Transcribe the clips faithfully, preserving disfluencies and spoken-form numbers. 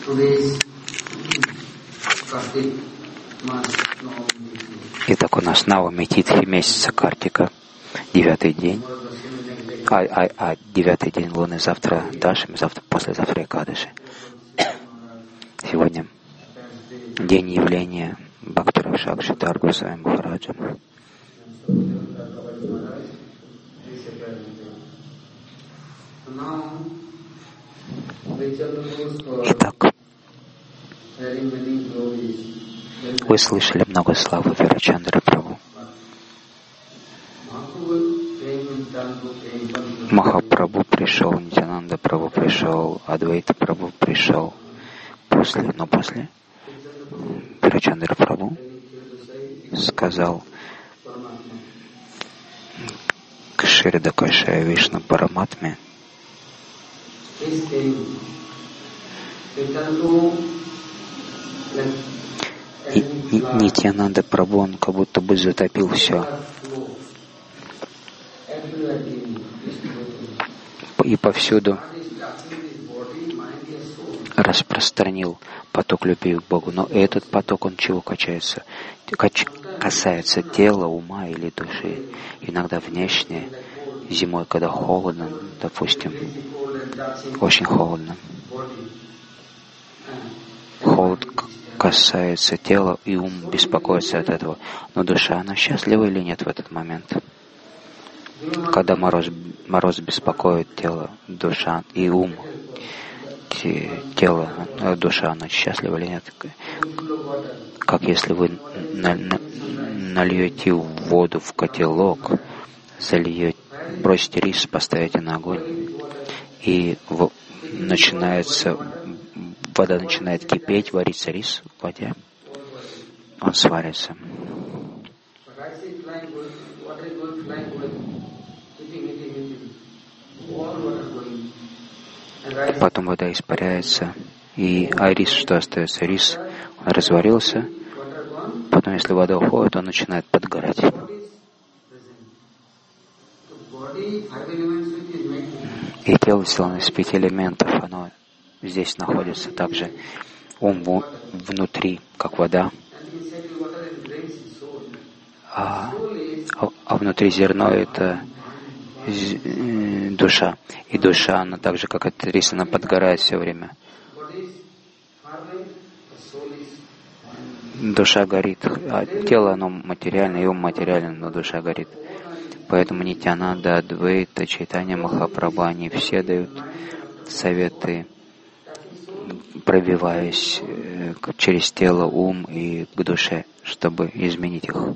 Итак, у нас Навами Титхи месяца Картика, девятый день, а, а, а девятый день Луны завтра Дашами, завтра, послезавтра Экадаши. Сегодня день явления Бхактара Шакшитар Госвами Махараджа. Итак, вы слышали много славы Вирачандра Прабху. Махапрабху пришел, Нитянанда Прабху пришел, Адвайта Прабху пришел после, но после Вирачандра Прабху сказал Кширда Кашая Вишну Параматме. И, и Нитьянанда Прабху, он как будто бы затопил все. И повсюду распространил поток любви к Богу. Но этот поток, он чего качается? Кач, касается тела, ума или души. Иногда внешне, зимой, когда холодно, допустим, очень холодно. Холод касается тела, и ум беспокоится от этого. Но душа, она счастлива или нет в этот момент? Когда мороз, мороз беспокоит тело, душа и ум, тело, душа, она счастлива или нет? Как если вы на, на, нальете воду в котелок, зальете, бросите рис, поставите на огонь, и в, начинается, вода начинает кипеть, варится рис в воде, он сварится. Потом вода испаряется, и а рис, что остается? Рис разварился, потом, если вода уходит, он начинает подгорать. И тело сделано из пяти элементов, оно здесь находится также. Ум внутри, как вода, а, а внутри зерно — это душа. И душа, она так же, как этот рис, она подгорает все время. Душа горит, а тело, оно материально, и ум материален, но душа горит. Поэтому Нитьянанда, Адвайта, Чайтанья Махапрабху, они все дают советы, пробиваясь через тело, ум и к душе, чтобы изменить их.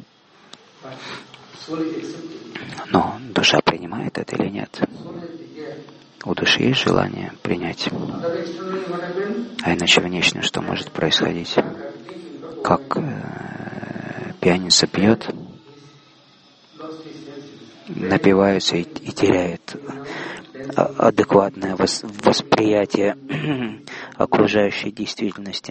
Но душа принимает это или нет? У души есть желание принять. А иначе внешне что может происходить? Как э, пьяница пьет, напивается и, и теряет адекватное вос, восприятие окружающей действительности.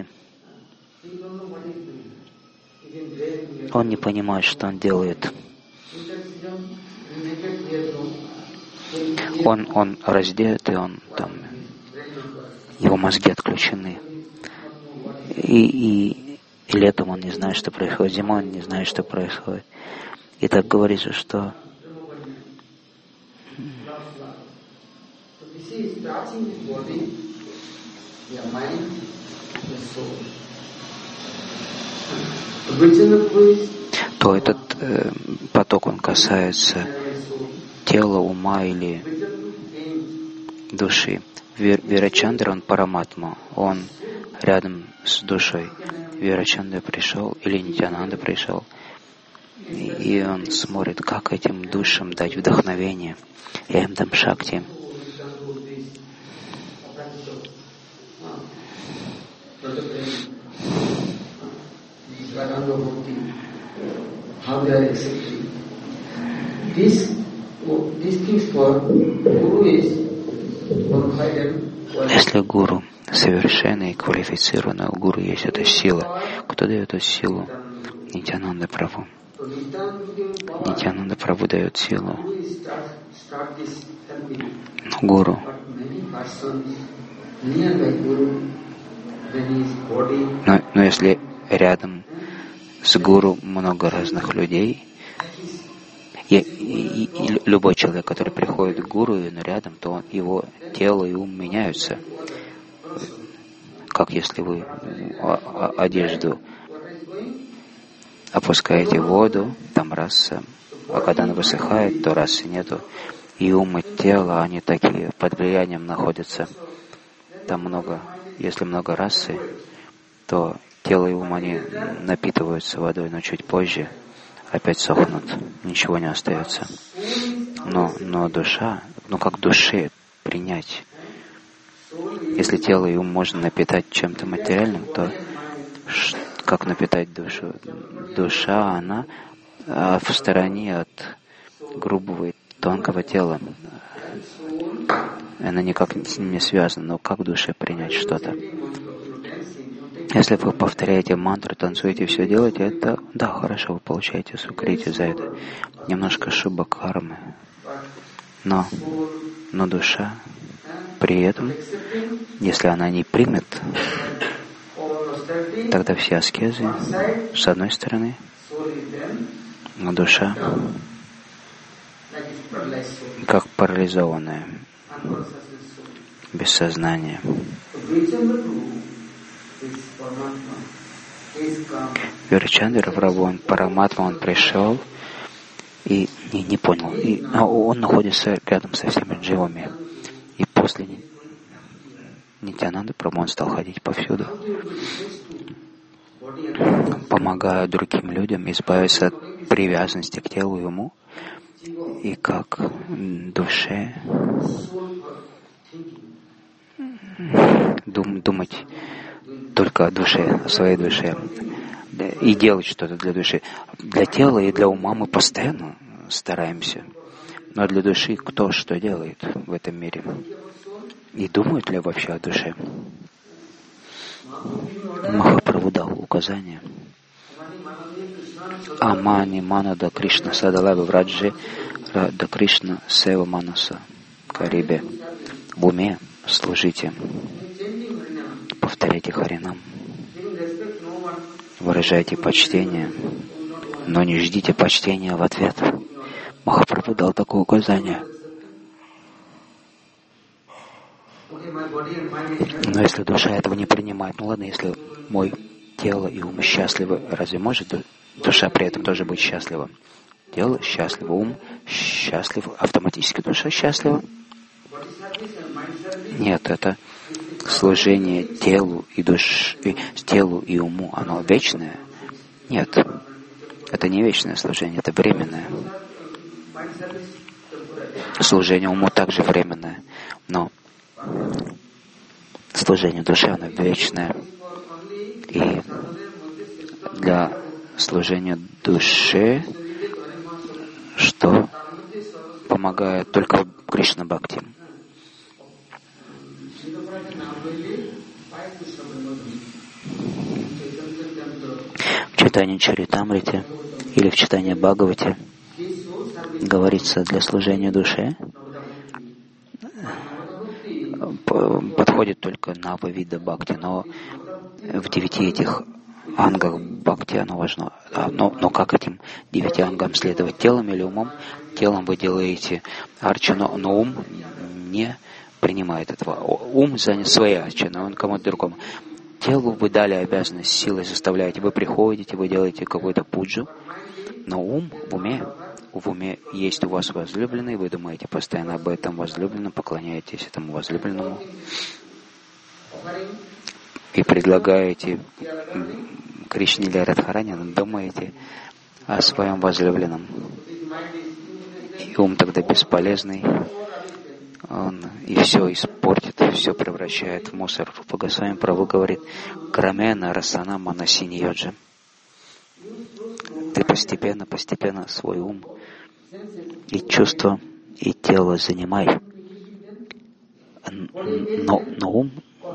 Он не понимает, что он делает. Он, он раздет, и он там, его мозги отключены. И, и, и летом он не знает, что происходит, зимой он не знает, что происходит. И так говорится, что то этот э, поток, он касается тела, ума или души. Вирачандра, он параматма, он рядом с душой. Вирачандра пришел, или Нитьянанда пришел, и он смотрит, как этим душам дать вдохновение. Я им дам шакти. Если гуру совершенный и квалифицированный, у гуру есть эта сила. Кто дает эту силу? Нитьянанда Прабху. Нитьянанда Прабху дает силу. Гуру Но, но если рядом с гуру много разных людей, и, и, и любой человек, который приходит к гуру, но рядом, то он, его тело и ум меняются. Как если вы одежду опускаете в воду, там раса, а когда она высыхает, то расы нету. И ум, и тело, они такие под влиянием находятся. Там много, если много расы, то тело и ум, они напитываются водой, но чуть позже опять сохнут, ничего не остается. Но, но душа, ну как душе принять? Если тело и ум можно напитать чем-то материальным, то как напитать душу? Душа, она а в стороне от грубого и тонкого тела. Она никак с ним не связана, но как душе принять что-то? Если вы повторяете мантру, танцуете, все делаете, это, да, хорошо, вы получаете сукрити за это. Немножко шуба кармы. Но, но душа при этом, если она не примет, тогда все аскезы, с одной стороны, но душа как парализованная, без сознания. Вирачандра Прабху, он Параматма, он пришел и не, не понял. И, а он находится рядом со всеми дживами. И после Нитьянанды Прабху он стал ходить повсюду, помогая другим людям избавиться от привязанности к телу и уму, и как душе дум, думать только о душе, о своей душе, и делать что-то для души. Для тела и для ума мы постоянно стараемся, но для души кто что делает в этом мире? И думают ли вообще о душе? Махапрабху дал указание. Амани Манада Кришна Садалаба Враджи Рада Кришна Сева Манаса Карибе. В уме служите, повторяйте Харинам, выражайте почтение, но не ждите почтения в ответ. Махапрабху дал такое указание. Но если душа этого не принимает, ну ладно, если мой тело и ум счастливы, разве может душа при этом тоже быть счастлива? Тело счастливо, ум счастлив, автоматически душа счастлива? Нет, это служение телу и душе, телу и уму, оно вечное? Нет, это не вечное служение, это временное. Служение уму также временное, но служение душе, оно вечное. И для служения душе, что помогает только Кришна Бхакти. В читании Чаритамрите или в читании Бхагавати говорится для служения душе, подходит только Нава-вида Бхакти, но в девяти этих ангах Бхакти оно важно. Но, но как этим девяти ангам следовать? Телом или умом? Телом вы делаете арчану, но ум не принимает этого. Ум занят своей арчаной, он кому-то другому. Телу вы дали обязанность, силой заставляете. Вы приходите, вы делаете какую-то пуджу, но ум в уме, в уме есть у вас возлюбленный, вы думаете постоянно об этом возлюбленном, поклоняетесь этому возлюбленному и предлагаете Кришне или Радхарани, думаете о своем возлюбленном. И ум тогда бесполезный, он и все испортит, все превращает в мусор. Рупа Госвами Прабху говорит: Крамена расана манасини йоджа. Ты постепенно, постепенно свой ум и чувство, и тело занимай. Но, но ум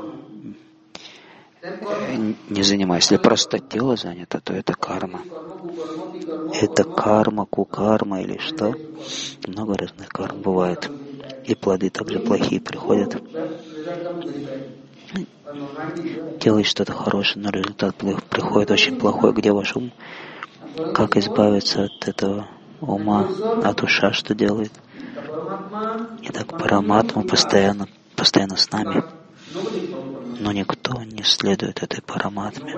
не занимай. Если просто тело занято, то это карма. Это карма, кукарма или что? Много разных карм бывает. И плоды также плохие приходят. делает что-то хорошее, но результат приходит очень плохой. Где ваш ум? Как избавиться от этого ума? А душа что делает? Итак, Параматма постоянно, постоянно с нами, но никто не следует этой Параматме.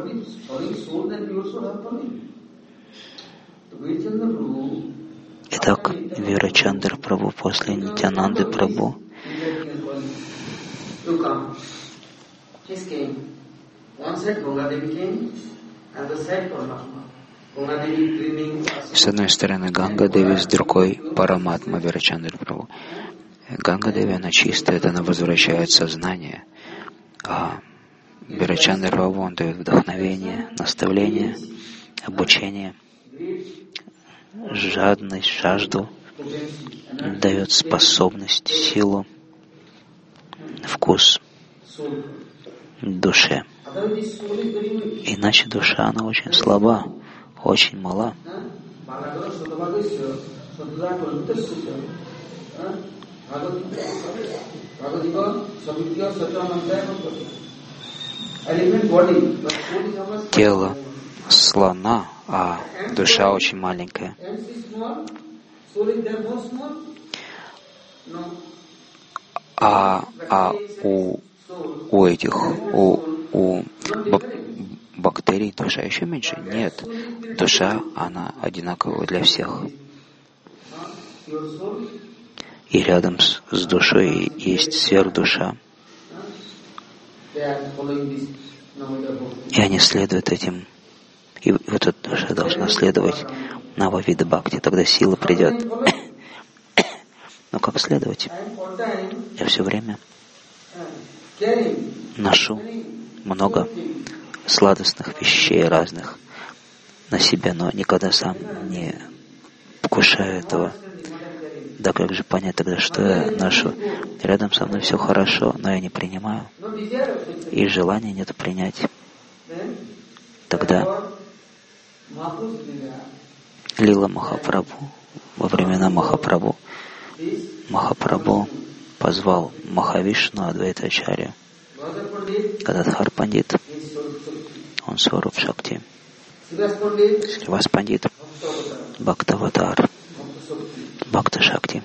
Итак, Вирачандра Прабху после Нитьянанды Прабху с одной стороны Ганга Деви, с другой Параматма Вирачандра Прабху. Ганга Деви, она чистая, она возвращает сознание, а Вирачандра Прабху, он дает вдохновение, наставление, обучение, жадность, жажду, дает способность, силу, вкус душе. Иначе душа, она очень слаба, очень мала. Тело слона, а душа очень маленькая. А, а у, у этих, у, у бактерий душа еще меньше? Нет. Душа, она одинаковая для всех. И рядом с, с душой есть сверхдуша. И они следуют этим. И вот эта душа должна следовать Нававида Бхакти, тогда сила придет. Но как следовать? Я все время ношу много сладостных вещей разных на себя, но никогда сам не вкушаю этого. Да как же понять тогда, что я ношу? Рядом со мной все хорошо, но я не принимаю. И желания нет принять. Тогда Лила Махапрабху, во времена Махапрабху, Махапрабху позвал Махавишну Адвайтачарью, Гададхар Пандит, он Сваруп Шакти, Сривас Пандит, Бхактаватар, Бхакта Шакти,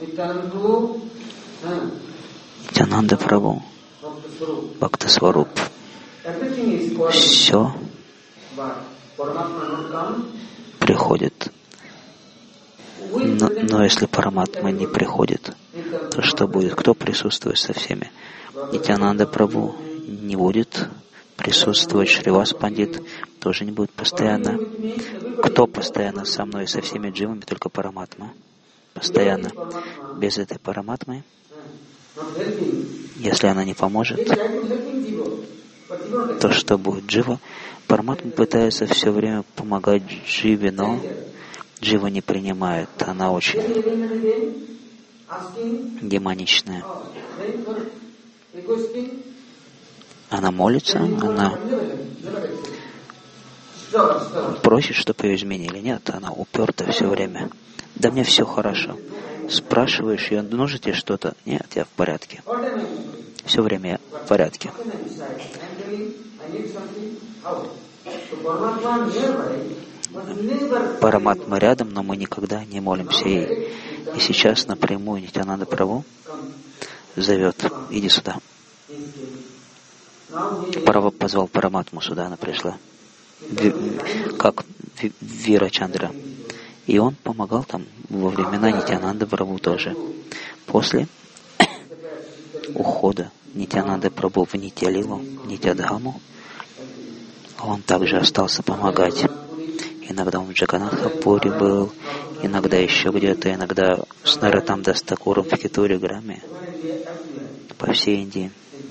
Нитьянанда Прабху, Бхакта Сваруп. Все приходит. Но, но если Параматма не приходит, то что будет? Кто присутствует со всеми? Нитьянанда Прабху не будет присутствовать, Шривас Пандит тоже не будет постоянно. Кто постоянно со мной и со всеми дживами? Только Параматма. Постоянно. Без этой Параматмы, если она не поможет, то что будет? Джива? Параматма пытается все время помогать Дживе, но Джива не принимает. Она очень демоничная. Она молится, она просит, чтобы ее изменили. Нет, она уперта все время. Да мне все хорошо. Спрашиваешь ее, нужно тебе что-то? Нет, я в порядке. Все время я в порядке. Параматма рядом, но мы никогда не молимся ей. И сейчас напрямую Нитьянанда Прабху зовет: иди сюда. Прабху позвал Параматму сюда, она пришла. Ви, как Вирачандра. И он помогал там во времена Нитьянанды Прабху тоже. После ухода Нитьянанды Прабху в Нитья-лилу, Нитья-дхаму, он также остался помогать. Иногда он в Джаганнатха-пури был, иногда еще где-то, иногда с Нароттам Дас Такуром в Хитури-граме, по всей Индии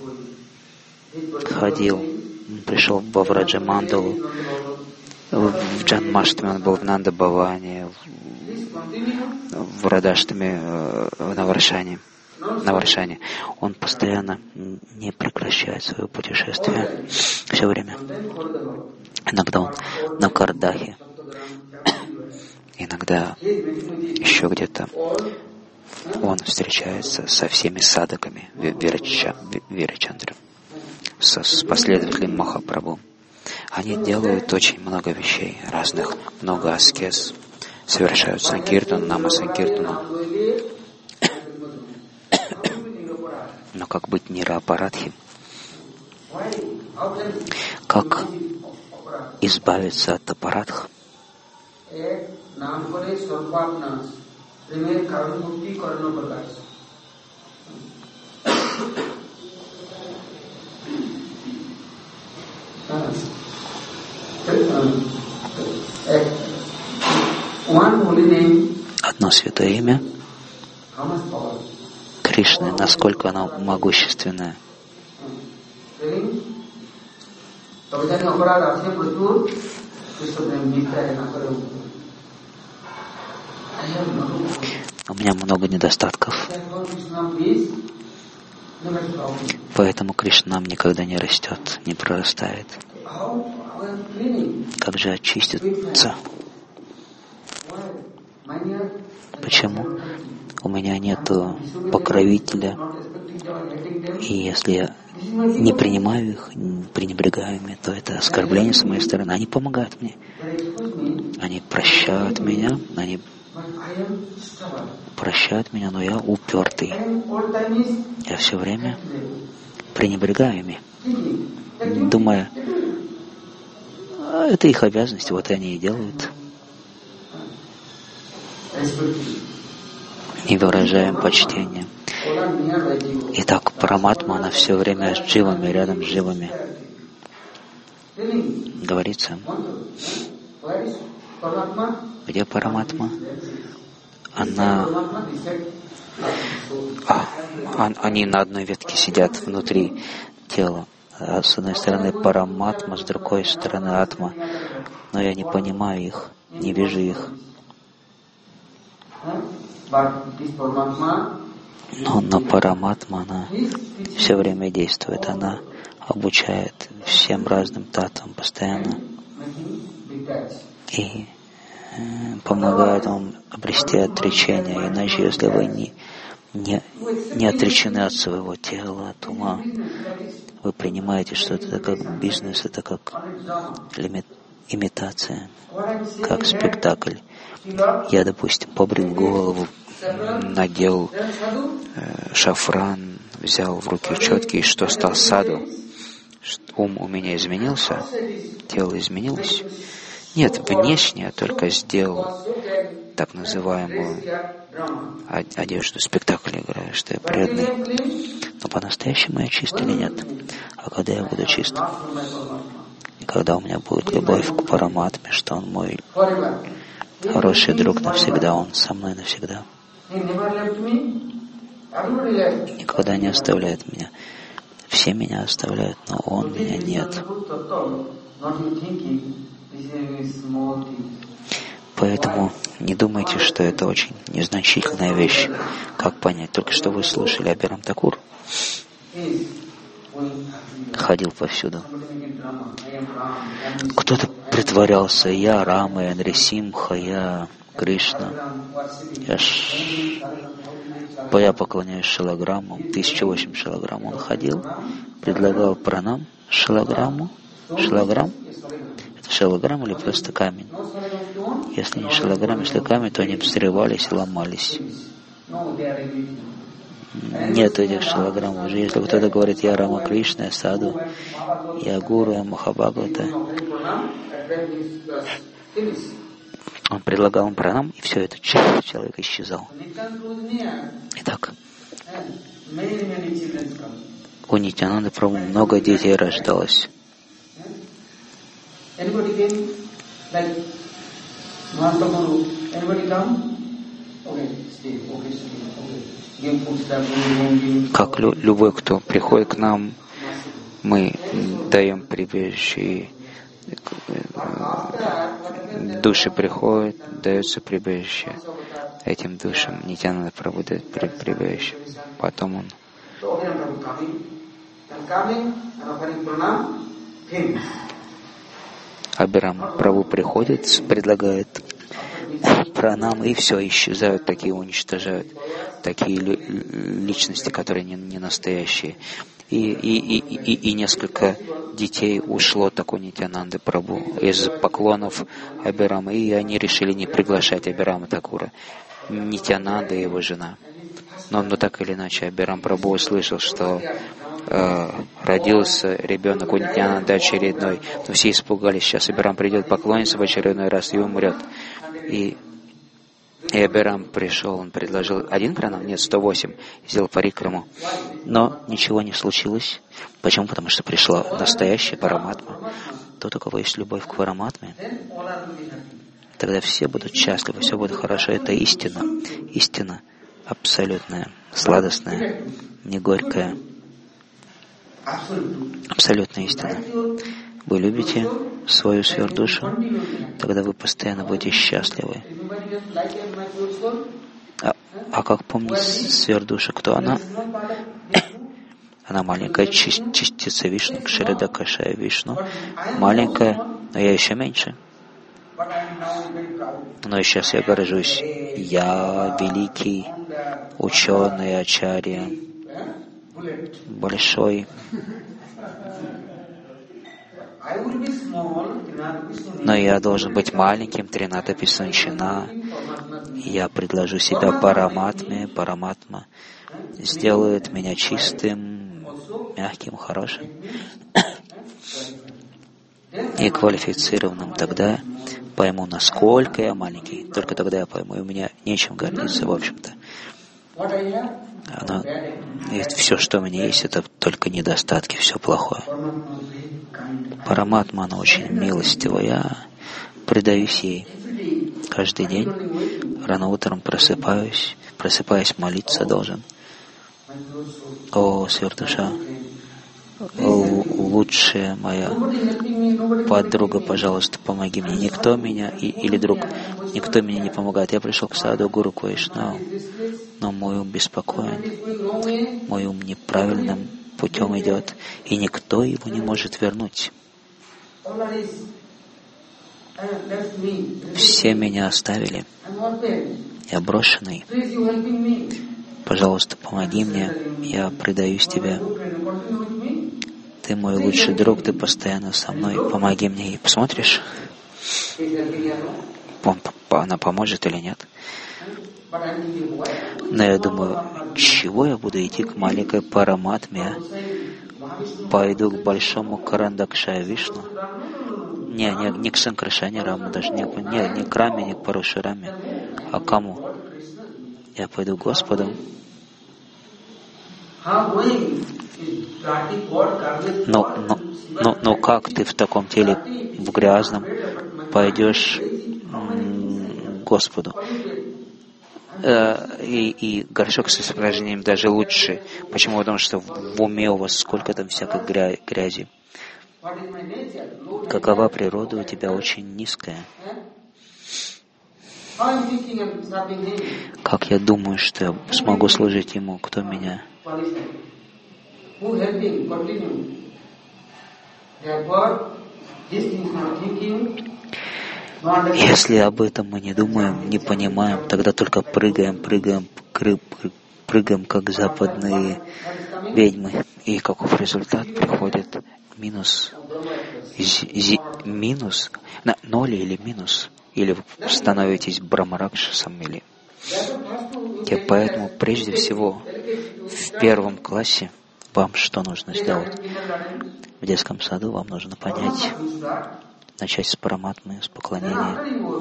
ходил. Он пришел во Враджа-мандалу, в Джанмаштами он был в Нанда-баване, в Радаштами, в Наваршане. на Варшане. Он постоянно не прекращает свое путешествие все время. Иногда он на Кардахе, иногда еще где-то он встречается со всеми садаками Вирачандры, с, с последователями Махапрабху. Они делают очень много вещей разных, много аскез, совершают санкиртан, нама санкиртану. Но как быть нирапарадхи? Как избавиться от апарадх? Одно святое имя Кришны, насколько оно могущественное. У меня много недостатков, поэтому Кришна нам никогда не растет, не прорастает. Как же очиститься? Почему? У меня нет покровителя, и если я не принимаю их, пренебрегаю ими, то это оскорбление с моей стороны. Они помогают мне. Они прощают меня, они прощают меня, но я упертый. Я все время пренебрегаю ими, думая, а это их обязанность, вот они и делают. И выражаем почтение. Итак, Параматма, она все время с дживами, рядом с живыми. Говорится, где Параматма? Она... А, они на одной ветке сидят внутри тела. С одной стороны Параматма, с другой стороны Атма. Но я не понимаю их, не вижу их. Но, но Параматма, она все время действует, она обучает всем разным татвам постоянно и э, помогает вам обрести отречение. Иначе, если вы не, не, не отречены от своего тела, от ума, вы принимаете, что это как бизнес, это как лимит, имитация, как спектакль. Я, допустим, побрил голову, надел э, шафран, взял в руки четки, и что стал саду? Ум у меня изменился, тело изменилось. Нет, внешне я только сделал так называемую одежду, спектакль играю, что я преданный. Но по-настоящему я чист или нет? А когда я буду чист? И когда у меня будет любовь к Параматме, что он мой хороший друг навсегда, он со мной навсегда. Никогда не оставляет меня. Все меня оставляют, но он меня нет. Поэтому не думайте, что это очень незначительная вещь. Как понять? Только что вы слушали Абирам Такур. Ходил повсюду. Кто-то притворялся, я Рама, я Нрисимха, я Кришна. Я, ш... я поклоняюсь Шилаграмму, тысяча восемь Шилаграмм. Он ходил, предлагал пранам Шилаграмму. Шилаграмм? Это Шилаграмм или просто камень? Если не Шилаграмм, если камень, то они взрывались и ломались. Нет этих шилаграмм уже. Если кто-то говорит, я Рама Кришна, я Саду, я Гуру, я Махабхагавата, он предлагал им пранам, и все это человек исчезал. Итак, у Нитьянанды Прабху много детей рождалось. Как лю- любой, кто приходит к нам, мы даем прибежище, и души приходят, дается прибежище. Этим душам Нитьянанда Прабху дает при- прибежище. Потом он Абирам Прабху приходит, предлагает пранам, и все, исчезают, такие уничтожают, такие личности, которые не, не настоящие. И, и, и, и, и несколько детей ушло такой Нитьянанды Прабху из поклонов Абирама, и они решили не приглашать Абирама Такура, Нитьянанда и его жена. Но, но так или иначе, Абирам Прабху услышал, что э, родился ребенок у Нитьянанды очередной, но все испугались, сейчас Абирам придет поклониться в очередной раз и умрет. И И Абирам пришел, он предложил один пранам, нет, сто восемь, сделал парикраму. Но ничего не случилось. Почему? Потому что пришла настоящая параматма. Тот, у кого есть любовь к параматме, тогда все будут счастливы, все будет хорошо. Это истина. Истина абсолютная, сладостная, не горькая. Абсолютная истина. Вы любите свою сверхдушу, тогда вы постоянно будете счастливы. А, а как помнить сверхдуша, кто она? Она маленькая частица Вишну, Кширада Кашая Вишну. Маленькая, но я еще меньше. Но сейчас я горжусь. Я великий ученый, ачарья, большой. Но я должен быть маленьким, Тринада Писанчина. Я предложу себя Параматме. Параматма сделает меня чистым, мягким, хорошим и квалифицированным. Тогда пойму, насколько я маленький. Только тогда я пойму, и у меня нечем гордиться, в общем-то. Оно, и все, что у меня есть, это только недостатки, все плохое. Параматма, она очень милостивая. Я предаюсь ей. Каждый день рано утром просыпаюсь, просыпаясь, молиться должен. О, сверхдуша, лучшая моя подруга, пожалуйста, помоги мне. Никто меня, и, или друг, никто меня не помогает. Я пришел к саду Гуру Вайшнаву, но мой ум беспокоен, мой ум неправильным путем идет, и никто его не может вернуть. Все меня оставили. Я брошенный. Пожалуйста, помоги мне. Я предаюсь тебе. Ты мой лучший друг, ты постоянно со мной. Помоги мне. И посмотришь, он, она поможет или нет. Но я думаю, чего я буду идти к маленькой Параматме? Пойду к большому Карандакшая Вишну. Не, не, не к Санкрашане Раму, даже не, не, не к Раме, не к Парашураме. А кому? Я пойду к Господу. Но, но, но, но как ты в таком теле, в грязном, пойдешь к Господу? И, и горшок с изображением даже лучше. Почему? Потому что в уме у вас сколько там всякой грязи. Какова природа у тебя очень низкая. Как я думаю, что я смогу служить Ему, кто меня? Если об этом мы не думаем, не понимаем, тогда только прыгаем, прыгаем, прыгаем, как западные ведьмы. И каков результат? Приходит минус, зи, минус, на ноль или минус, или вы становитесь Брахмаракшасом, или... И поэтому прежде всего в первом классе вам что нужно сделать? В детском саду вам нужно понять, начать с параматмы, с поклонения.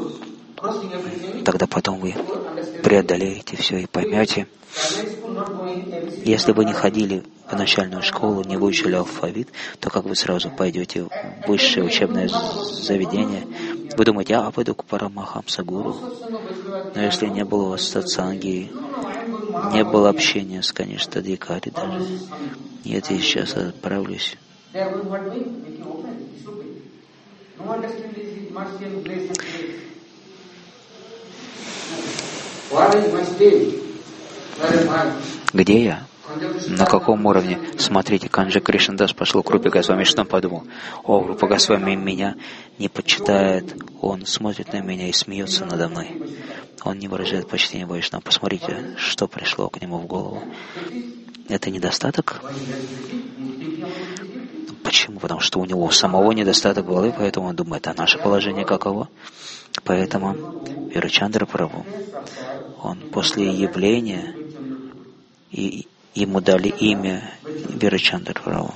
Тогда потом вы преодолеете все и поймете. Если вы не ходили в начальную школу, не выучили алфавит, то как вы сразу пойдете в высшее учебное заведение? Вы думаете, а, пойду к Парамахамса Гуру. Но если не было у вас сатсанги, не было общения с Каништадикари даже, нет, я сейчас отправлюсь. Где я? На каком уровне? Смотрите, Канджа Кришнадас пошел к Рупе Госвами, что он подумал? О, Рупа Госвами меня не почитает, он смотрит на меня и смеется надо мной. Он не выражает почтения Вайшнава. Посмотрите, что пришло к нему в голову. Это недостаток? Почему? Потому что у него самого недостаток головы, поэтому он думает, а наше положение каково? Поэтому Вирачандра Прабху, он после явления, и ему дали имя Вирачандра Прабху.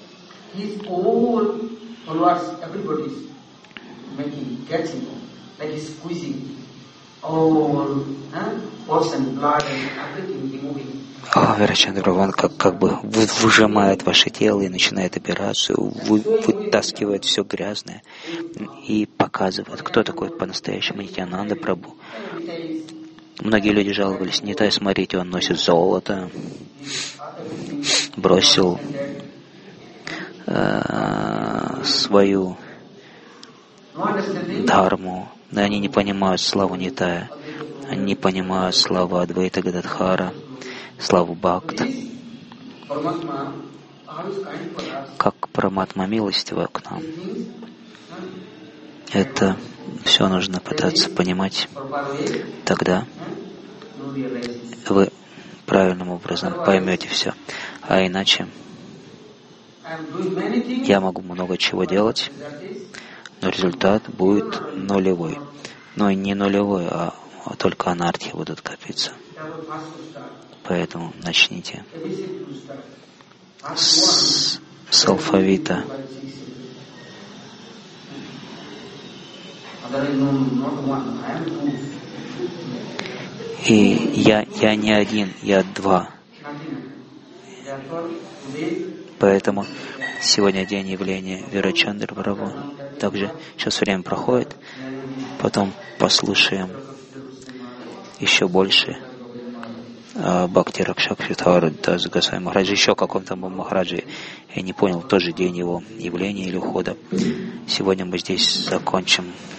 А Вирачандра Прабху, он как, как бы выжимает ваше тело и начинает операцию, вы, вытаскивает все грязное и показывает, кто такой по-настоящему Нитьянанда Прабху. Многие люди жаловались, Нитай, смотрите, он носит золото, бросил э, свою дхарму, но они не понимают славу Нитая, они не понимают славу Адвайта Гададхара, славу Бхакт. Как Параматма милостива к нам. Это все нужно пытаться понимать. Тогда вы правильным образом поймете все. А иначе я могу много чего делать, но результат будет нулевой. Но не нулевой, а только анархии будут копиться. Поэтому начните с, с алфавита. И я, я не один, я два. Поэтому сегодня день явления Вирачандра Прабху. Также сейчас время проходит, потом послушаем еще больше Бхакти Ракшак Шридхар Дас Госвами Махараджа, еще о каком-то Махараджи. Я не понял, тоже день его явления или ухода. Сегодня мы здесь закончим.